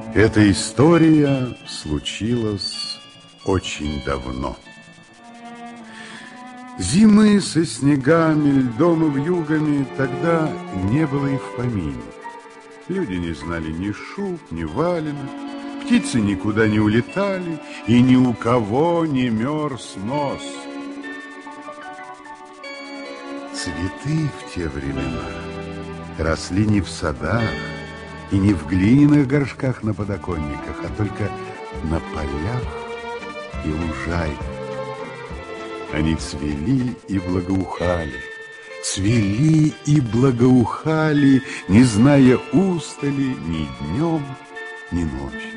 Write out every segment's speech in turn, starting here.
Эта история случилась очень давно. Зимы со снегами, льдом и вьюгами тогда не было и в помине. Люди не знали ни шуб, ни валенок, птицы никуда не улетали, и ни у кого не мерз нос. Цветы в те времена росли не в садах и не в глиняных горшках на подоконниках, а только на полях и лужайках. Они цвели и благоухали, не зная устали ни днем, ни ночью.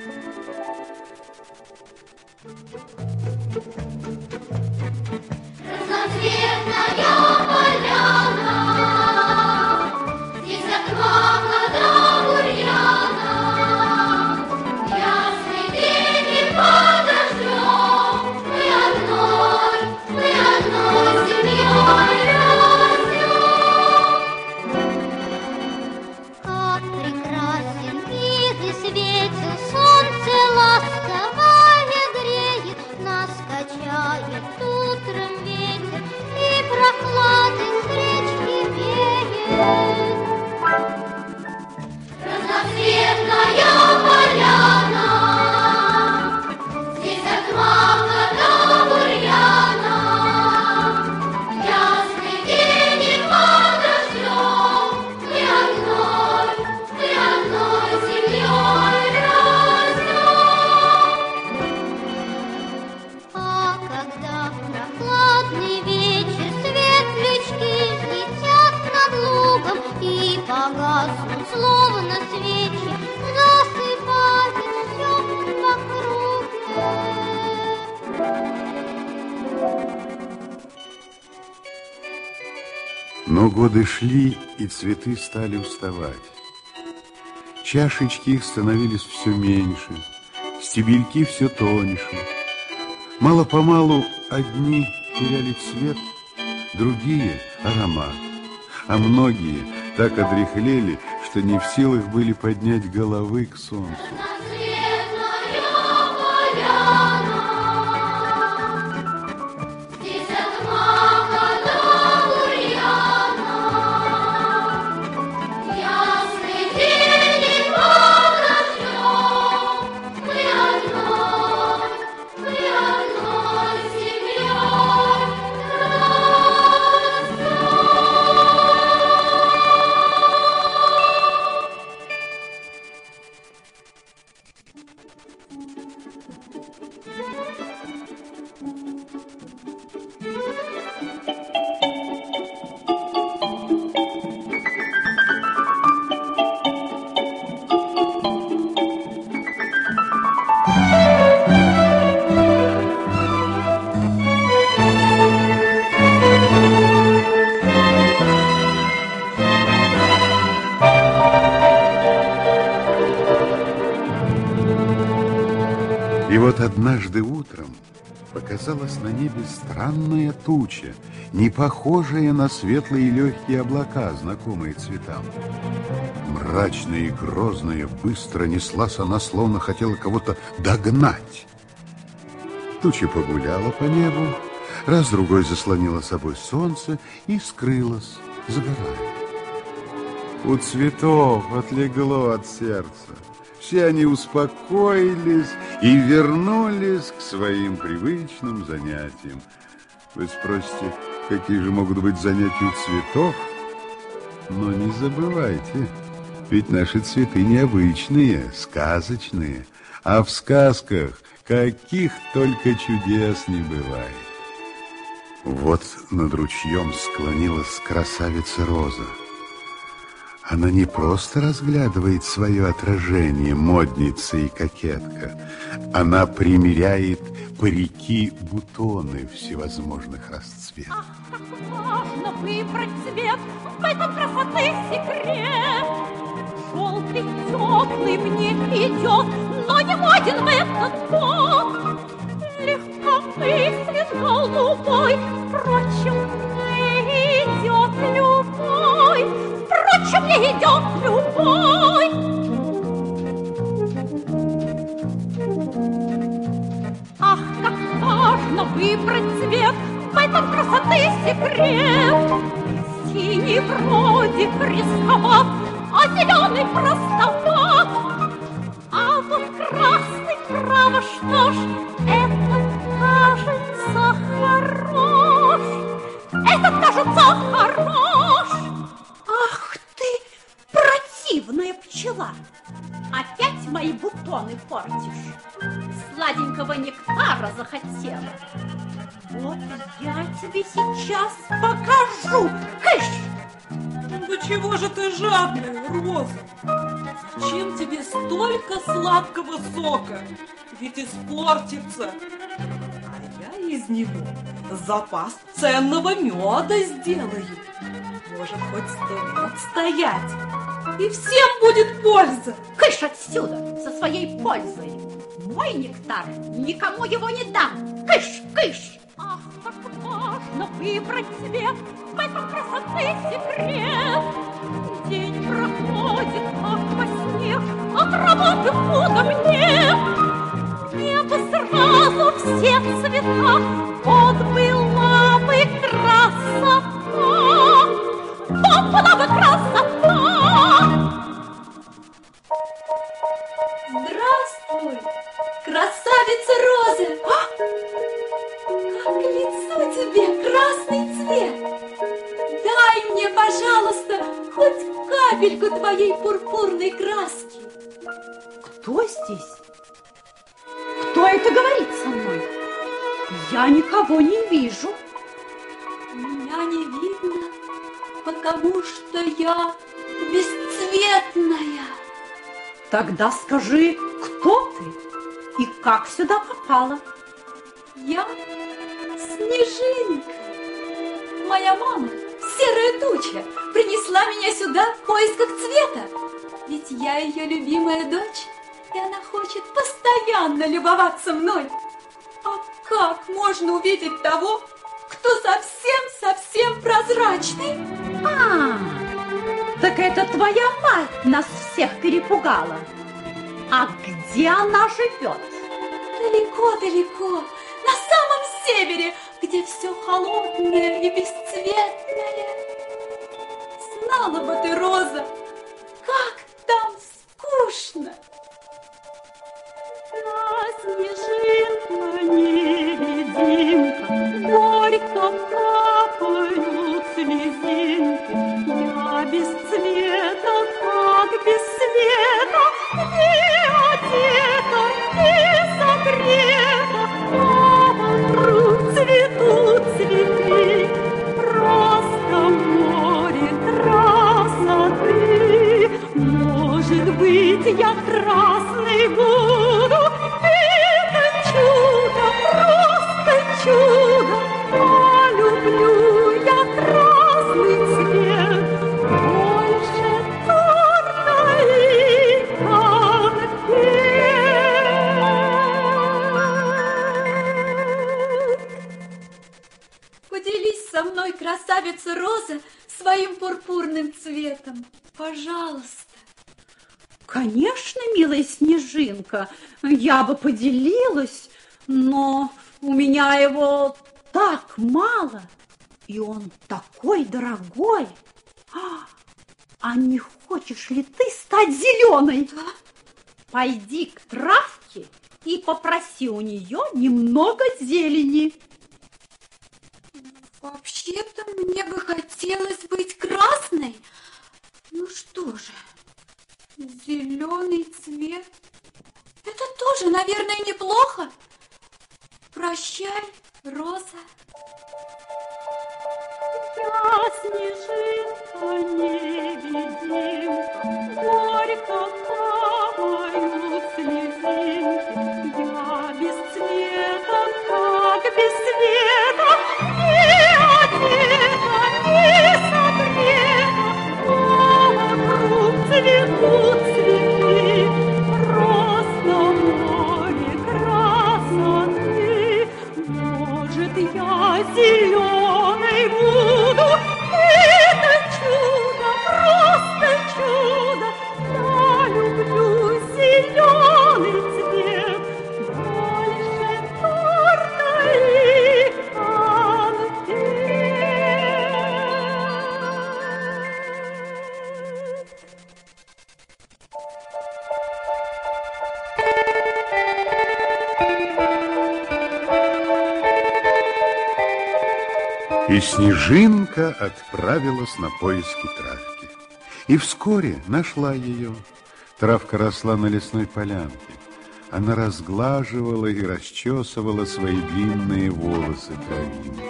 Но годы шли, и цветы стали уставать. Чашечки их становились все меньше, стебельки все тоньше. Мало-помалу одни теряли цвет, другие — аромат, а многие так одряхлели, что не в силах были поднять головы к солнцу. И вот однажды утром показалась на небе странная туча, не похожая на светлые и легкие облака, знакомые цветам. Мрачная и грозная, быстро неслась она, словно хотела кого-то догнать. Туча погуляла по небу, раз-другой заслонила собой солнце и скрылась, загорая. У цветов отлегло от сердца. Все они успокоились и вернулись к своим привычным занятиям. Вы спросите, какие же могут быть занятия у цветов? Но не забывайте, ведь наши цветы необычные, сказочные, а в сказках каких только чудес не бывает. Вот над ручьем склонилась красавица Роза. Она не просто разглядывает свое отражение, модница и кокетка. Она примеряет парики-бутоны всевозможных расцветов. Ах, как важно выбрать цвет, в этом красоты секрет. Желтый теплый мне идет, но не моден в этот год. Легкомыслен голубой, впрочем, не идет любой. Впрочем, не идет любой. выбрать цвет, в этом красоты секрет. Синий вроде рисковат, а зеленый простоват. А вот красный, право, что ж, этот кажется хорош. Этот кажется хорош. Ах ты, противная пчела! Опять мои бутоны портишь. Сладенького нектара захотела. Вот я тебе сейчас покажу. Кыш! Да чего же ты жадная, Роза? Зачем тебе столько сладкого сока? Ведь испортится. А я из него запас ценного меда сделаю. Может, хоть 100 лет стоять. И всем будет польза. Кыш отсюда со своей пользой. Мой нектар, никому его не дам. Кыш, кыш! Ах, как важно выбрать цвет, в этом красоты секрет. День проходит, как во сне, от работы худо мне. Небо сразу все цвета, вот была бы красота. Вот была бы красота. Здравствуй, красавица Роза! Как к лицу тебе красный цвет! Дай мне, пожалуйста, хоть капельку твоей пурпурной краски. Кто здесь? Кто это говорит со мной? Я никого не вижу. Меня не видно, потому что я бесцветная. Тогда скажи, кто ты и как сюда попала? Я Снежинка. Моя мама, серая туча, принесла меня сюда в поисках цвета. Ведь я ее любимая дочь, и она хочет постоянно любоваться мной. А как можно увидеть того, кто совсем прозрачный? Так это твоя мать нас всех перепугала. А где она живет? Далеко-далеко, на самом севере, где все холодное и бесцветное. Знала бы ты, Роза, как там скучно. Снежинка, невидимка, горько капают слезинки. Я без цвета, как без света, не одета, не согрета, а вокруг цветут цветы. Просто море красоты. Может быть, я красной буду. Это чудо, просто чудо. Полюблю я красный цвет больше торта и конфет. Поделись со мной, красавица Роза, своим пурпурным цветом. Пожалуйста. Конечно, милая Снежинка, я бы поделилась, но у меня его так мало, и он такой дорогой. А не хочешь ли ты стать зеленой? Да? Пойди к травке и попроси у нее немного зелени. Вообще-то мне бы хотелось быть красной. Ну что же, зеленый цвет. Это тоже, наверное, неплохо. Прощай, Роза. Я снежинка, невидимка, горько капают слезинки. Я без цвета, как без света, не одета, не согрета, а вокруг цветут цветы. Просто море красоты. Может, я зеленой буду. Это чудо И Снежинка отправилась на поиски травки. И вскоре нашла ее. Травка росла на лесной полянке. Она разглаживала и расчесывала свои длинные волосы травинки.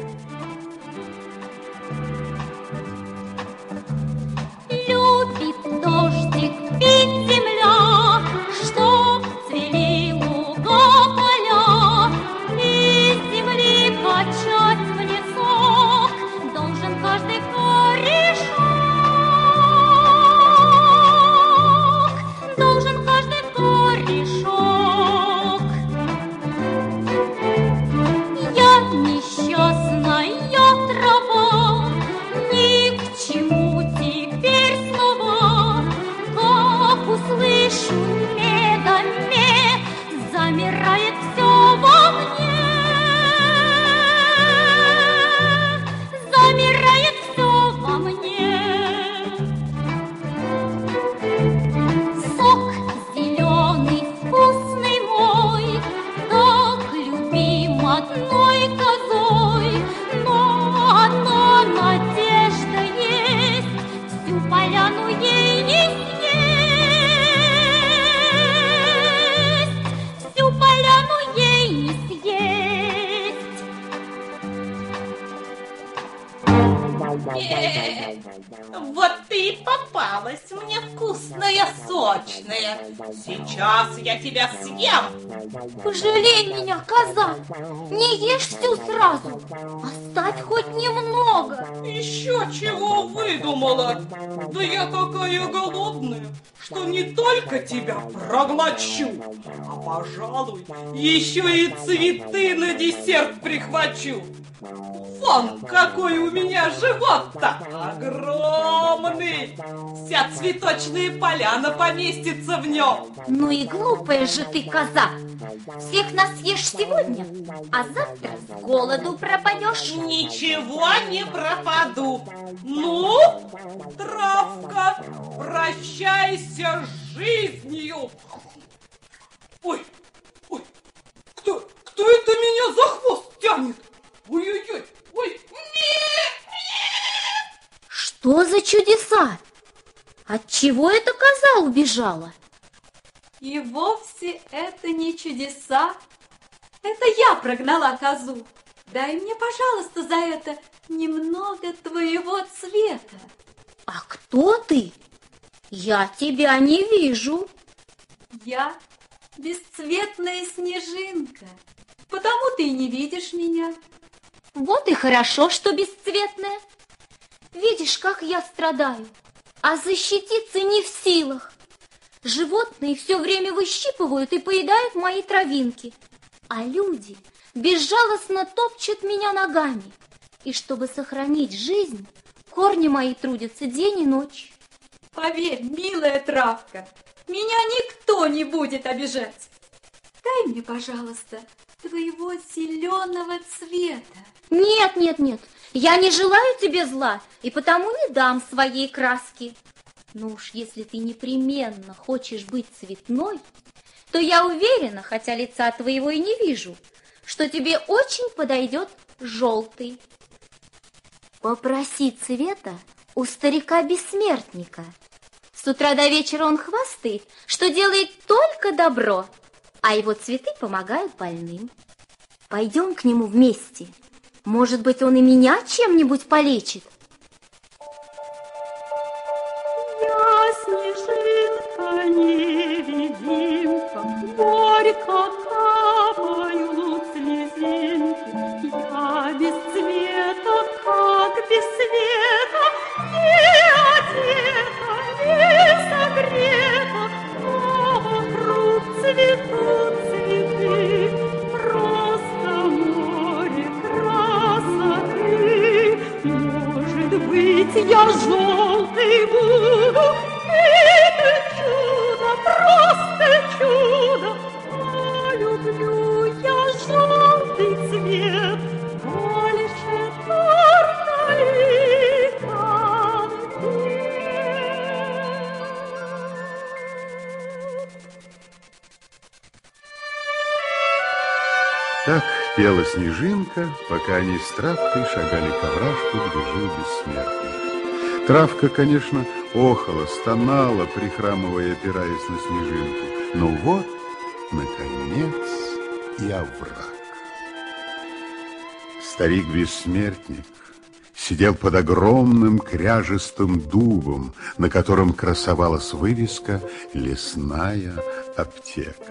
Любит дождик пить земля, чтоб цвели луга, поля, из земли качать в лесок должен каждый корешок, должен каждый корешок. Я несчастная трава, ни к чему теперь слова, как услышу ме-да-ме, замирает все во мне, замирает все во мне. Сок зеленый, вкусный мой, так любим одной козой, но одна надежда есть, всю поляну ей не съесть, всю поляну ей не съесть. Вот ты и попалась мне вкусная, сочная. Сейчас я тебя съем. Пожалей меня, коза, не ешь всю сразу, оставь хоть немного. Еще чего выдумала? Да я такая голодная, что не только тебя проглочу, а, пожалуй, еще и цветы на десерт прихвачу. Вон какой у меня живот-то огромный! Вся цветочная поляна поместится в нем. Ну и глупая же ты, коза. Всех нас съешь сегодня, а завтра с голоду пропадешь. Ничего не пропаду. Ну, травка, прощайся с жизнью. Ой, ой, кто это меня за хвост тянет? Ой-ой-ой, ой, Что за чудеса? Отчего эта коза убежала? И вовсе это не чудеса. Это я прогнала козу. Дай мне, пожалуйста, за это немного твоего цвета. А кто ты? Я тебя не вижу. Я бесцветная снежинка, потому ты и не видишь меня. Вот и хорошо, что бесцветная. Видишь, как я страдаю, а защититься не в силах. Животные все время выщипывают и поедают мои травинки, а люди безжалостно топчут меня ногами. И чтобы сохранить жизнь, корни мои трудятся день и ночь. Поверь, милая травка, меня никто не будет обижать. Дай мне, пожалуйста, твоего зеленого цвета. Нет, нет, нет, я не желаю тебе зла и потому не дам своей краски. Но уж если ты непременно хочешь быть цветной, то я уверена, хотя лица твоего и не вижу, что тебе очень подойдет желтый. Попроси цвета у старика-бессмертника. С утра до вечера он хвастает, что делает только добро, а его цветы помогают больным. Пойдем к нему вместе. Может быть, он и меня чем-нибудь полечит. Я снежинка-невидимка, горько капают слезинки. Я без цвета, как без света, не одета, не согрета, а вокруг цветут цветы, просто море красоты. Может быть, я желтый буду, это чудо, просто чудо, а Пела Снежинка, пока они с Травкой шагали к овражку, где жил Бессмертный. Травка, конечно, охала, стонала, прихрамывая, опираясь на Снежинку. Но вот, наконец, и овраг. Старик-бессмертник сидел под огромным кряжестым дубом, на котором красовалась вывеска «Лесная аптека».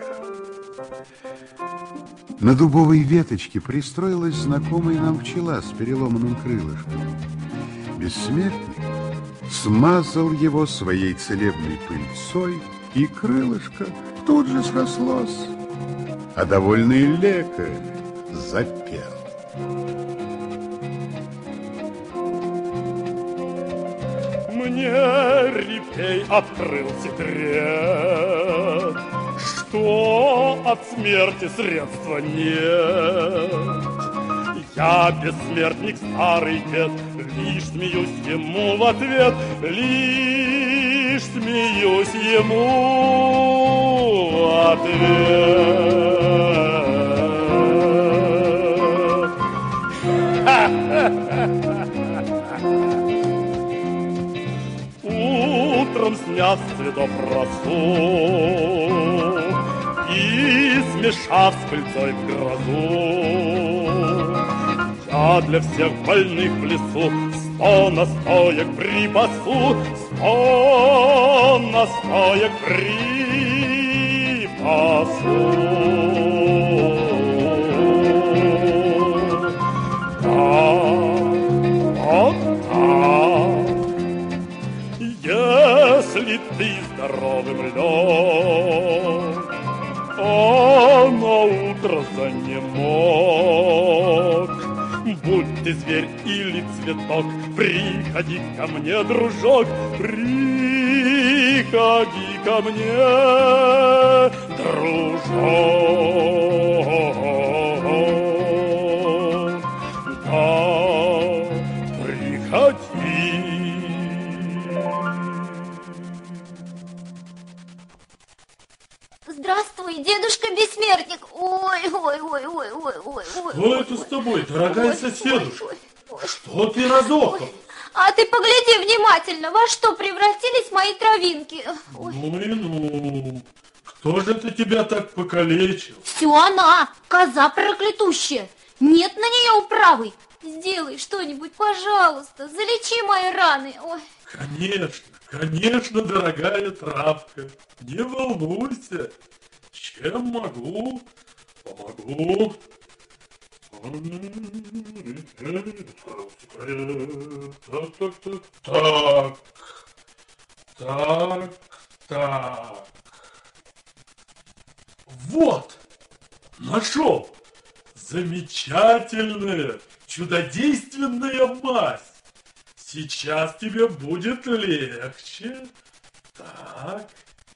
На дубовой веточке пристроилась знакомая нам пчела с переломанным крылышком. Бессмертник смазал его своей целебной пыльцой, и крылышко тут же срослось, а довольный лекарь запел. Мне репей открыл секрет, что от смерти средства нет. Я, бессмертник, старый дед, лишь смеюсь ему в ответ, лишь смеюсь ему в ответ. Утром сняв с цветов росу и смешав с пыльцой в грозу, я для всех больных в лесу 100 настоек припасу, 100 настоек припасу. Если ты здоровым лег, а на утро занемог, будь ты зверь или цветок, приходи ко мне, дружок, приходи ко мне, дружок. Да, приходи. Здравствуй, дедушка Бессмертник. Ой. Что это с тобой, дорогая соседушка? Что ты разохал? А ты погляди внимательно, во что превратились мои травинки. Ой. Ну и ну. Кто же это тебя так покалечил? Все она, коза проклятущая. Нет на нее управы. Сделай что-нибудь, пожалуйста, залечи мои раны. Ой. Конечно, дорогая Травка. Не волнуйся. Чем могу, помогу. Так. Вот, нашел. Замечательная, чудодейственная мазь. Сейчас тебе будет легче. Так.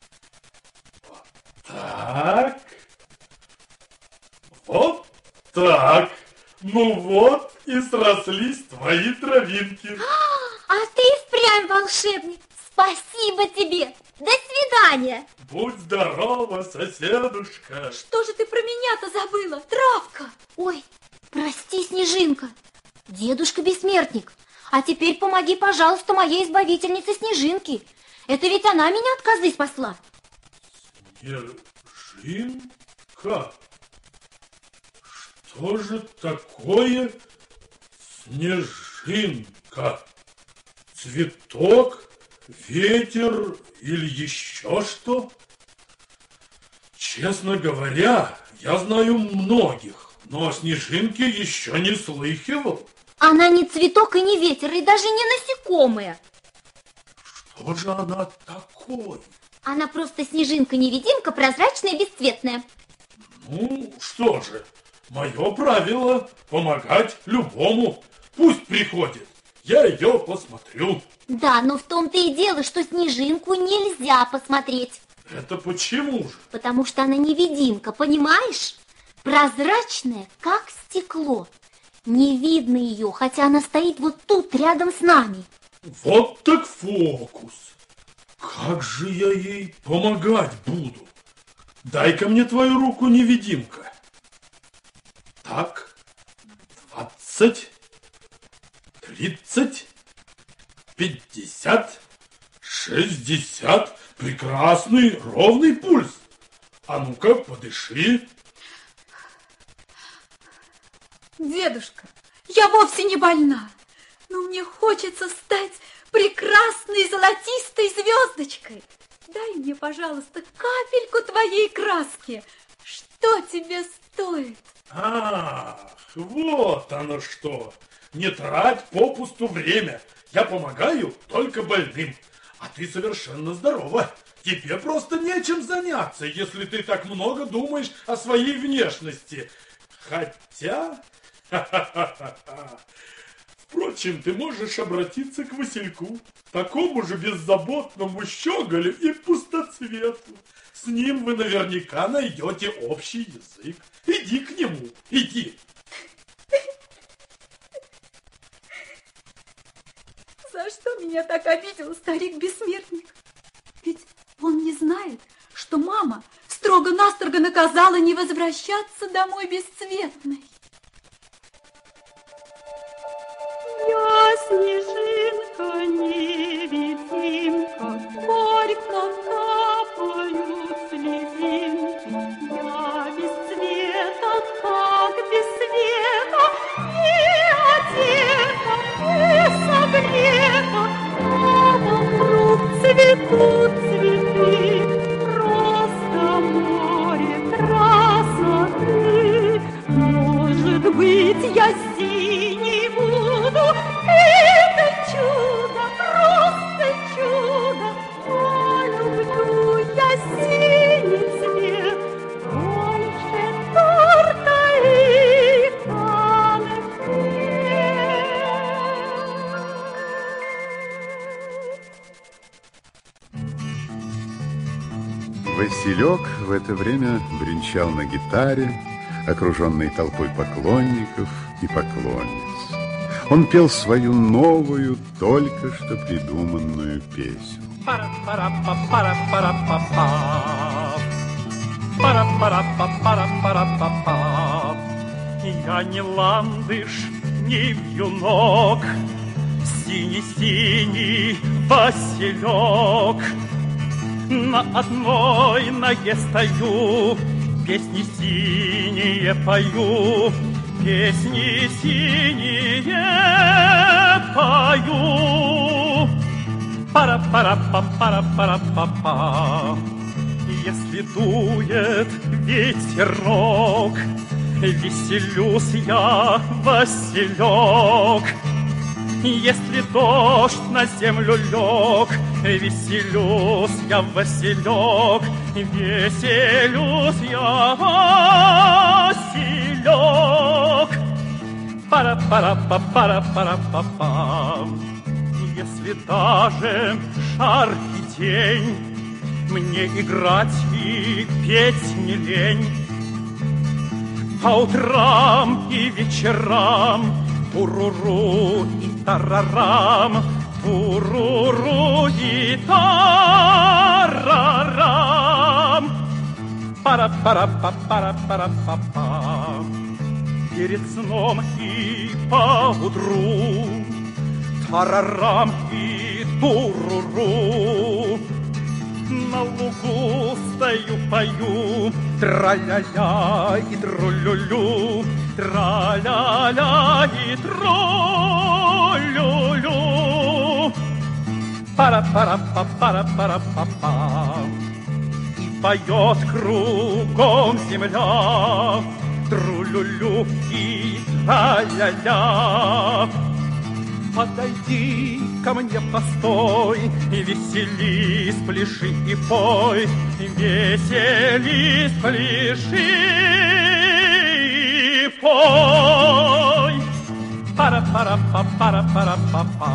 Вот так. Ну вот и срослись твои травинки. А ты и впрямь волшебник. Спасибо тебе. До свидания. Будь здорова, соседушка. Что же ты про меня-то забыла, Травка? Ой, прости, Снежинка. Дедушка Бессмертник, а теперь помоги, пожалуйста, моей избавительнице Снежинке. Это ведь она меня от козы спасла. Снежинка? Что же такое снежинка? Цветок, ветер или еще что? Честно говоря, я знаю многих, но о снежинке еще не слыхивал. Она не цветок и не ветер, и даже не насекомое. Что же она такое? Она просто снежинка-невидимка, прозрачная и бесцветная. Ну, что же, мое правило помогать любому. Пусть приходит, я ее посмотрю. Да, но в том-то и дело, что снежинку нельзя посмотреть. Это почему же? Потому что она невидимка, понимаешь? Прозрачная, как стекло. Не видно ее, хотя она стоит вот тут, рядом с нами. Вот так фокус. Как же я ей помогать буду? Дай-ка мне твою руку, невидимка. Так, 20, 30, 50, 60. Прекрасный, ровный пульс. А ну-ка, подыши. Дедушка, я вовсе не больна, но мне хочется стать прекрасной золотистой звездочкой. Дай мне, пожалуйста, капельку твоей краски. Что тебе стоит? Ах, вот оно что. Не трать попусту время. Я помогаю только больным. А ты совершенно здорова. Тебе просто нечем заняться, если ты так много думаешь о своей внешности. Хотя... Впрочем, ты можешь обратиться к Васильку, такому же беззаботному щеголю и пустоцвету. С ним вы наверняка найдете общий язык. Иди к нему, иди. За что меня так обидел старик-бессмертник? Ведь он не знает, что мама строго-настрого наказала не возвращаться домой бесцветной. Я снежинка, невидимка, горько капают слезинки. Я без цвета, как без света, не одета, не согрета, а вокруг цветут цветы. Просто море красоты. Может быть, я синий буду. Это чудо, просто чудо. Полюблю я синий цвет больше торта и конфет. Василек в это время бренчал на гитаре, окруженный толпой поклонников и поклонниц. Он пел свою новую, только что придуманную песню. Я не ландыш, не вьюнок, синий-синий Василек. На одной ноге стою, песни синие пою, песни синие пою. Пара-пара-па-пара-пара-па-па. Если дует ветерок, веселюсь я, Василек. Если дождь на землю лег, веселюсь я, Василек. Веселюсь я, Василек. Пара-пара-па-пара-пара-па-па. Если даже жаркий день, мне играть и петь не лень. По утрам и вечерам туруру и тарарам, туруру и тарарам. Пара-пара-па-пара-пара-па-па. Перед сном и поутру тарарам и туруру. На лугу стою, пою, тра-ля-ля и тру-лю-лю, тра-ля-ля и тру-лю-лю. Пара-пара-па-пара-пара-па-па. И поет кругом земля, тру-лю-лю и тра-ля-ля. Подойди ко мне, постой, и веселись, пляши и пой, веселись, пляши и пой. Пара-пара-па-пара-пара-па-па.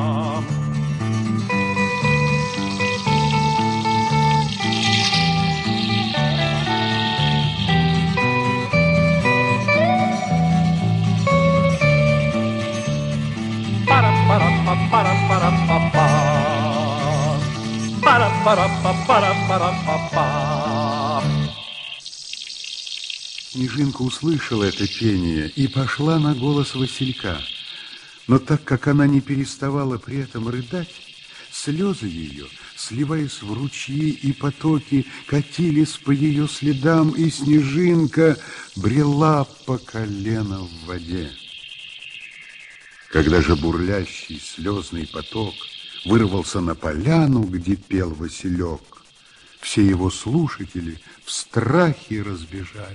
Пара-пара-па-пара-пара-па-па. Пара-пара-па-пара-пара-па-па. Пара-пара-па-пара-пара-па-па. Пара-пара-па-пара-пара-па-па. Пара-пара-па-пара-пара-па-па. Пара-пара-па-пара-пара-па-па. Пара-пара-па-пара-пара-па-па. Пара-пара-па-пара-пара-па-па. Пара-пара-па-пара-пара-па-па. Снежинка услышала это пение и пошла на голос Василька. Но так как она не переставала при этом рыдать, слезы ее, сливаясь в ручьи и потоки, катились по ее следам, и Снежинка брела по колено в воде. Когда же бурлящий слезный поток вырвался на поляну, где пел Василек, все его слушатели в страхе разбежались.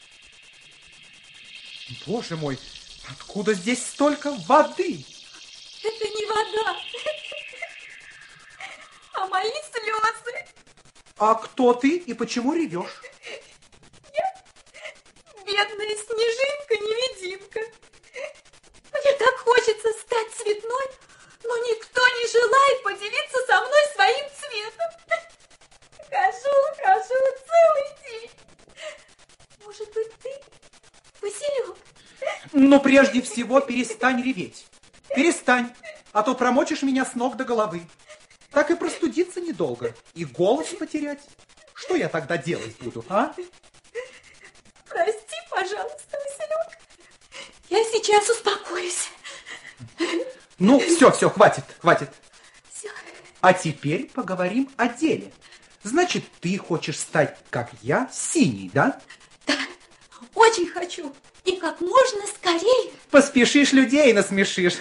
Боже мой, откуда здесь столько воды? Это не вода, а мои слезы. А кто ты и почему ревешь? Я бедная снежинка-невидимка. Мне так хочется стать цветной, но никто не желает поделиться со мной своим цветом. Хожу целый день. Может быть, ты, Василек? Но прежде всего перестань реветь. Перестань, а то промочишь меня с ног до головы. Так и простудиться недолго, и голос потерять. Что я тогда делать буду, а? Прости, пожалуйста, Василек. Я сейчас успокоюсь. Ну, все, хватит. Все. А теперь поговорим о деле. Значит, ты хочешь стать, как я, синей, да? Да, очень хочу. И как можно скорее. Поспешишь, людей насмешишь.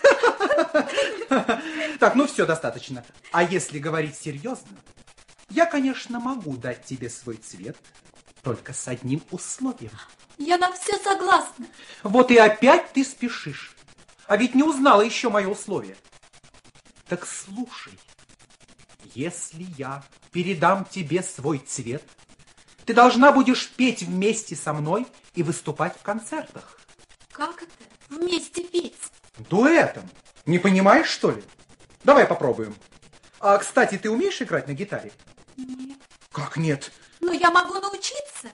Так, ну все, достаточно. А если говорить серьезно, я, конечно, могу дать тебе свой цвет, только с одним условием. Я на все согласна. Вот и опять ты спешишь. А ведь не узнала еще мое условие. Так слушай, если я передам тебе свой цвет, ты должна будешь петь вместе со мной и выступать в концертах. Как это? Вместе петь? Дуэтом. Не понимаешь, что ли? Давай попробуем. А, кстати, ты умеешь играть на гитаре? Нет. Как нет? Но я могу научиться.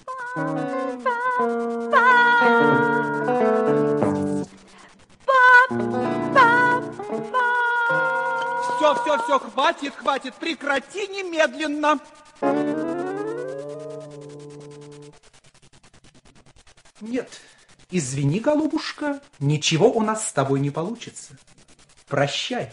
Все, хватит, прекрати немедленно. Нет, извини, голубушка, ничего у нас с тобой не получится. Прощай.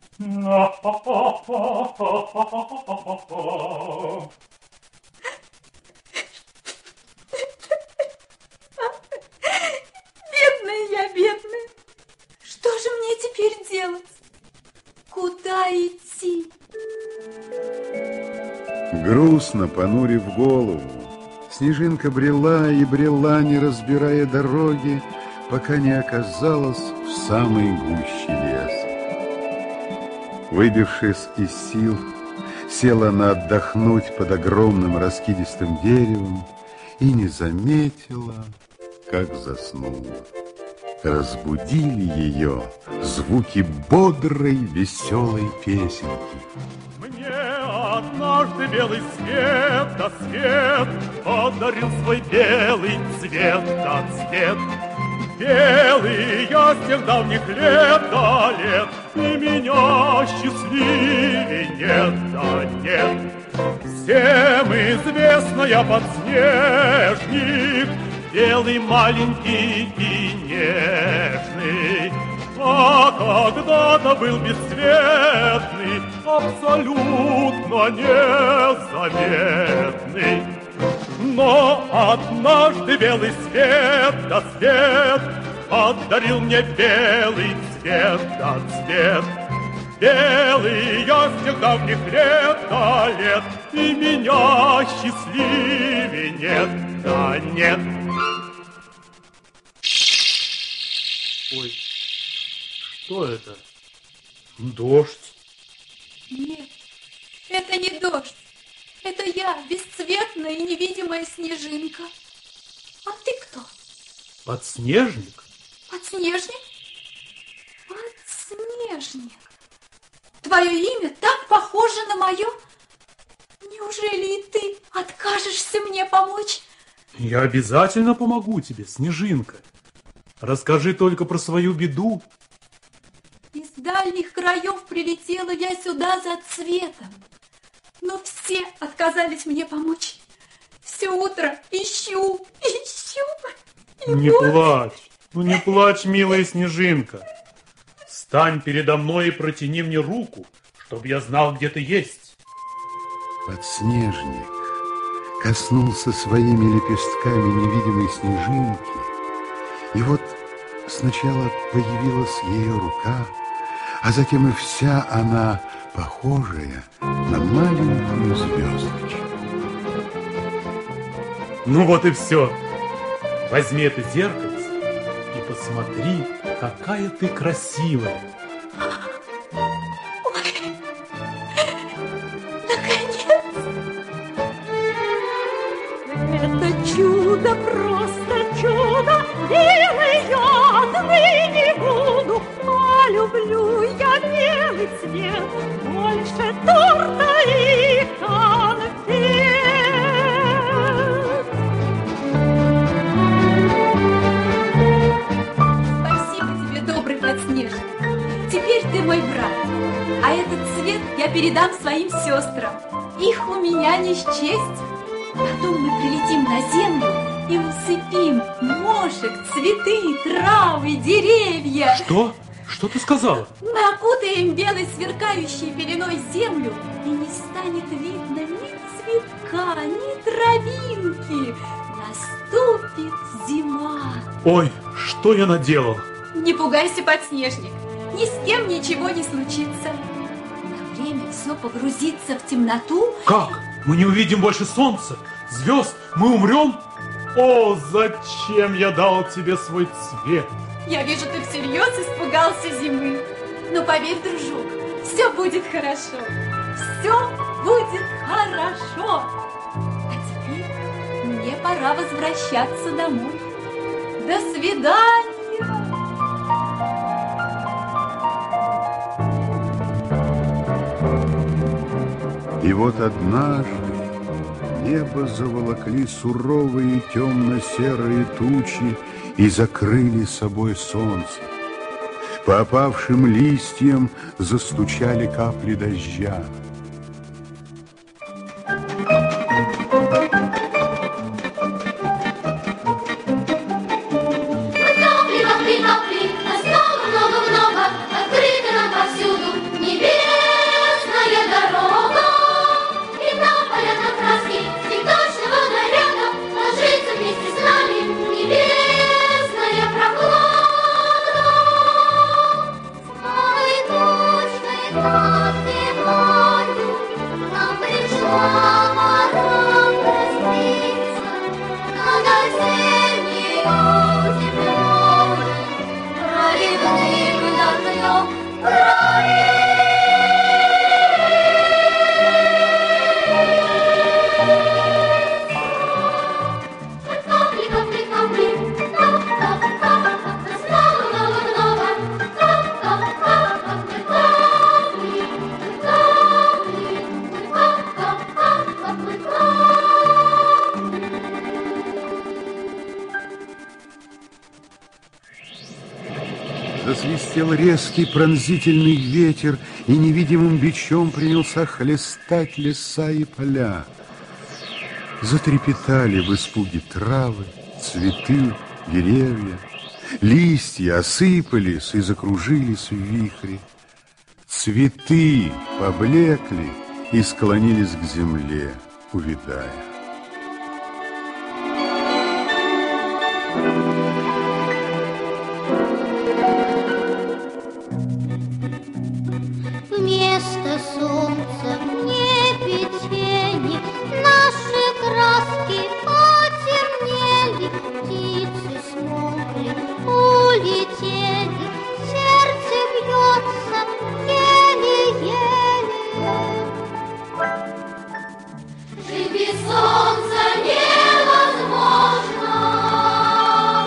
Бедная. Что же мне теперь делать? Куда идти? Грустно понурив голову, Снежинка брела и брела, не разбирая дороги, пока не оказалась в самой гуще леса. Выбившись из сил, села она отдохнуть под огромным раскидистым деревом и не заметила, как заснула. Разбудили ее звуки бодрой, веселой песенки. Мне однажды белый свет, да свет подарил свой белый цвет, да цвет. Белый я с тех давних лет до лет, и меня счастливее нет, да нет. Всем известно, я подснежник, белый, маленький и нежный. А когда-то был бесцветный, абсолютно незаметный. Но однажды белый свет, да свет подарил мне белый цвет, да цвет. Белый я с тех давних лет до лет, и меня счастливее нет, да нет. Ой, что это? Дождь? Нет, это не дождь. Это я, бесцветная и невидимая снежинка. А ты кто? Подснежник? Подснежник? Подснежник. Твое имя так похоже на мое. Неужели и ты откажешься мне помочь? Я обязательно помогу тебе, Снежинка. Расскажи только про свою беду. Из дальних краев прилетела я сюда за цветом. Но все отказались мне помочь. Все утро ищу. Не плачь, не плачь, милая Снежинка. Встань передо мной и протяни мне руку, чтобы я знал, где ты есть. Подснежник коснулся своими лепестками невидимой снежинки, и вот сначала появилась ее рука, а затем и вся она, похожая на маленькую звездочку. Ну вот и все. Возьми это зеркальце и посмотри, какая ты красивая. Это чудо, просто чудо, белый я отныне буду, а люблю я белый цвет больше торта и конфет. Спасибо тебе, добрый подснежник. Теперь ты мой брат, а этот цвет я передам своим сестрам. Их у меня не счесть. Потом мы прилетим на землю и усыпим мошек, цветы, травы, деревья. Что? Что ты сказала? Мы окутаем белой сверкающей пеленой землю, и не станет видно ни цветка, ни травинки. Наступит зима. Ой, что я наделал? Не пугайся, подснежник, ни с кем ничего не случится. На время все погрузится в темноту. Как? Мы не увидим больше солнца, звезд, мы умрем? О, зачем я дал тебе свой цвет? Я вижу, ты всерьез испугался зимы. Но поверь, дружок, все будет хорошо. Все будет хорошо. А теперь мне пора возвращаться домой. До свидания. И вот однажды небо заволокли суровые темно-серые тучи и закрыли собой солнце. По опавшим листьям застучали капли дождя. Засвистел резкий пронзительный ветер, и невидимым бичом принялся хлестать леса и поля. Затрепетали в испуге травы, цветы, деревья. Листья осыпались и закружились в вихре. Цветы поблекли и склонились к земле, увядая. Вместо солнца в небе тени, наши краски потемнели, птицы смолкли, улетели, сердце бьется еле-еле. Жить без солнца невозможно.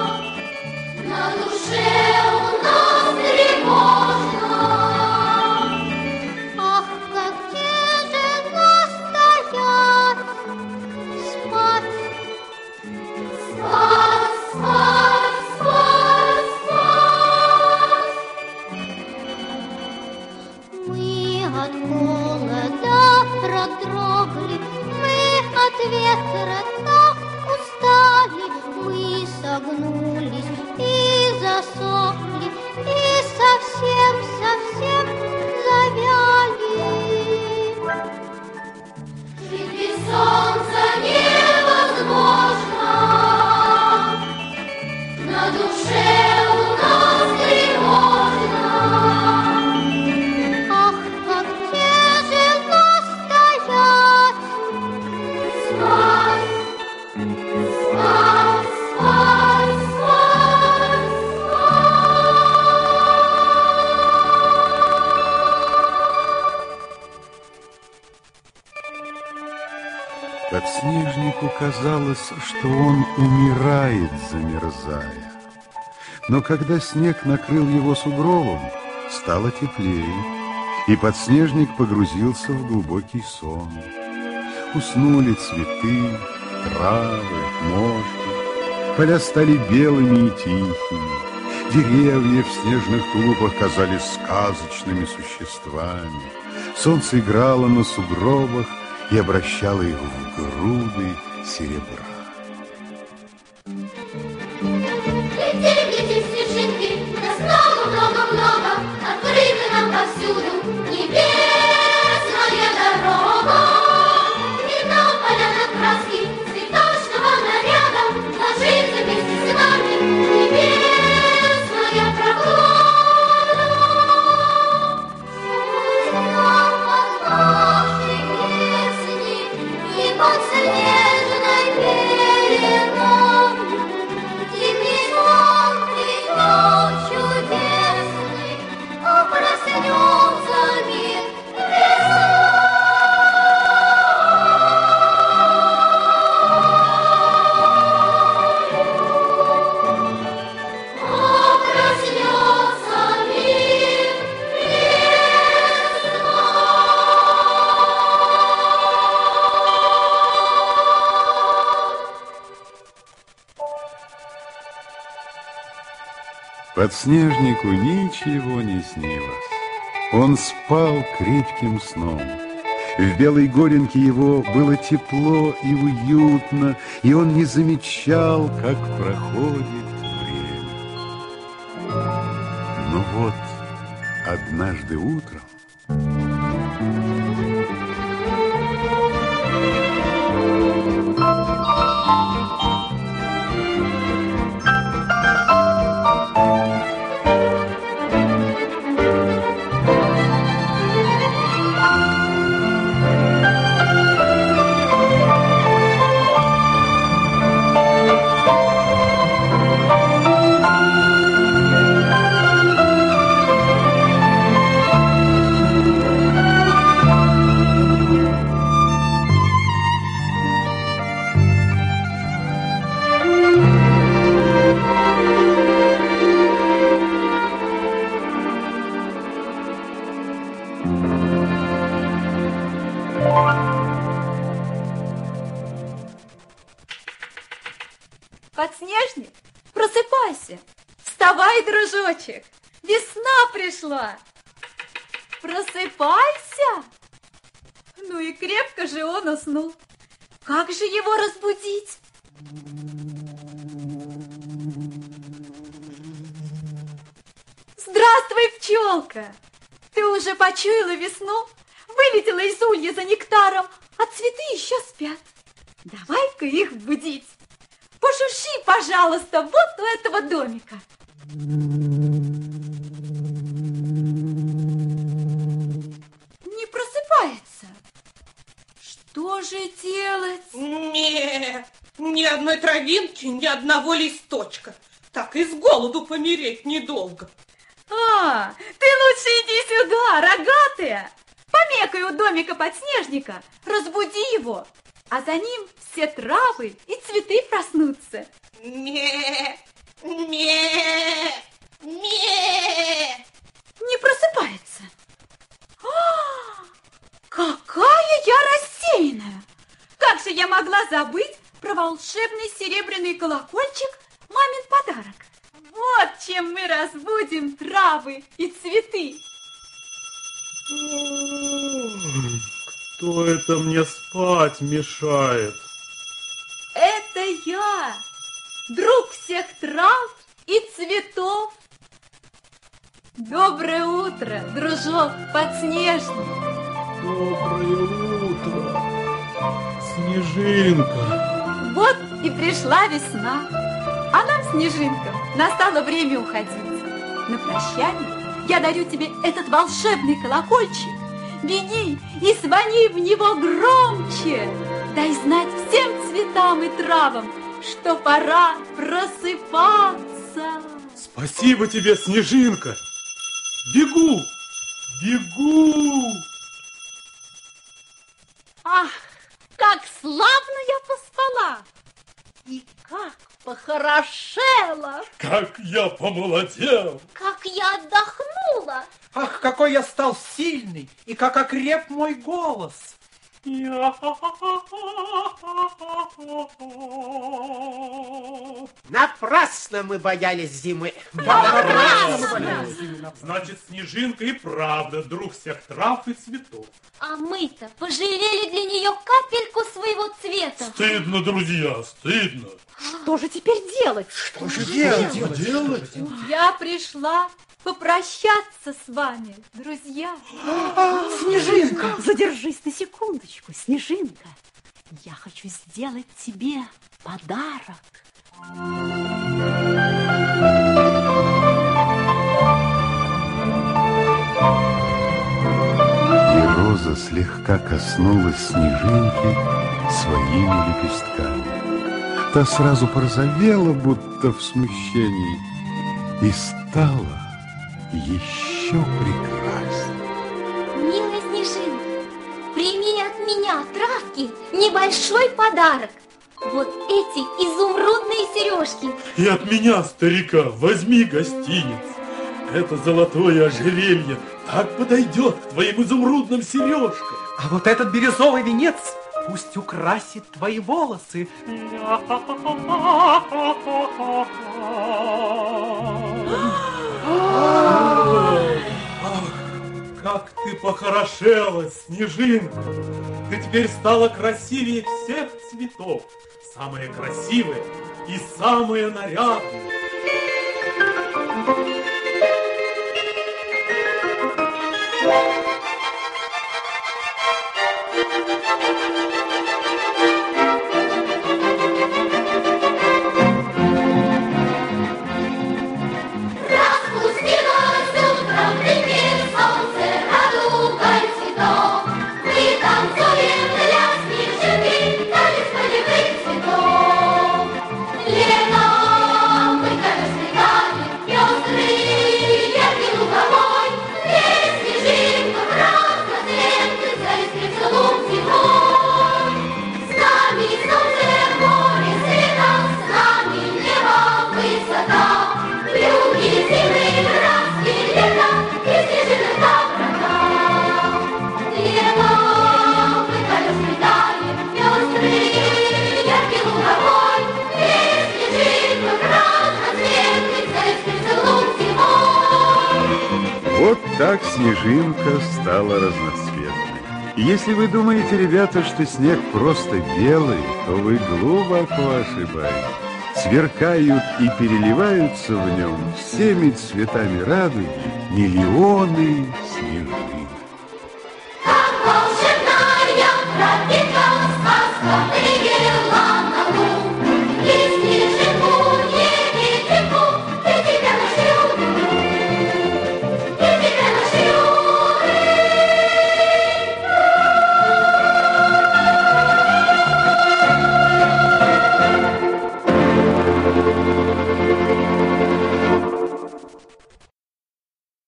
Подснежнику казалось, что он умирает, замерзая. Но когда снег накрыл его сугробом, стало теплее, и подснежник погрузился в глубокий сон. Уснули цветы, травы, мошки, поля стали белыми и тихими. Деревья в снежных тулупах казались сказочными существами. Солнце играло на сугробах и обращало их в груды серебра. Летели снежинки, нас много-много-много, открыты нам повсюду небесная дорога. Видно поляна краски, цветочного наряда, ложится вместе с нами небесная прохлада. Под наши песни и под снежной пеленой зимний сон придет чудесный, проснется мир весной. Проснется мир весной. Подснежнику ничего не снилось. Он спал крепким сном. В белой горенке его было тепло и уютно, и он не замечал, как проходит время. Но вот однажды утром Подснежник, просыпайся. Вставай, дружочек. Весна пришла. Просыпайся. Ну и крепко же он уснул. Как же его разбудить? Здравствуй, пчелка. Ты уже почуяла весну? Вылетела из улья за нектаром, а цветы еще спят. Давай-ка их будить. Пошурши, пожалуйста, вот у этого домика. Не просыпается. Что же делать? Ни одной травинки, ни одного листочка. Так и с голоду помереть недолго. А, ты лучше иди сюда, рогатая. Помекай у домика подснежника, разбуди его, а за ним все травы и цветы проснутся. Не просыпается. Какая я рассеянная! Как же я могла забыть про волшебный серебряный колокольчик, мамин подарок? Вот чем мы разбудим травы и цветы. Кто это мне спать мешает? Это я, друг всех трав и цветов. Доброе утро, дружок подснежник. Доброе утро, Снежинка. Вот и пришла весна, а нам, снежинкам, настало время уходить. На прощание я дарю тебе этот волшебный колокольчик. Беги и звони в него громче. Дай знать всем цветам и травам, что пора просыпаться. Спасибо тебе, Снежинка. как славно я поспала! И как похорошела! Как я помолодел! Как я отдохнула! Ах, какой я стал сильный, и как окреп мой голос! Напрасно мы боялись зимы. Значит, Снежинка и правда друг всех трав и цветов. А мы-то пожалели для нее капельку своего цвета. Стыдно, друзья, стыдно. Что же теперь делать? Что же делать? Я пришла попрощаться с вами, друзья. Снежинка! Задержись на секундочку, Снежинка. Я хочу сделать тебе подарок. И роза слегка коснулась Снежинки своими лепестками. Та сразу порозовела, будто в смущении, и стала еще прекрасней. Милая Снежинка, прими от меня, травки, небольшой подарок. Вот эти изумрудные сережки. И от меня, старика, возьми гостиниц. Это золотое ожерелье так подойдет к твоим изумрудным сережкам. А вот этот бирюзовый венец пусть украсит твои волосы. Ах, как ты похорошела, Снежинка! Ты теперь стала красивее всех цветов. Самая красивая и самая нарядная. Распустилось утром в реке солнце радугой цветов. Мы танцуем для снежинки танец полевых цветов. Летом мы расцветали пестрый яркий луговой, где снежинка в разноцветных заискрит целун зимой. С нами солнце, море, света, с нами небо, высота. Люди зимы, краски лета, и снежинок доброта. Летом мы расцветаем пестрый яркий луговой, где снежинка в разноцветных заискрит целун зимой. Вот так Снежинка стала разноцветной. И если вы думаете, ребята, что снег просто белый, то вы глубоко ошибаетесь. Сверкают и переливаются в нем всеми цветами радуги миллионы снежинок. Как волшебная тропинка, сказка,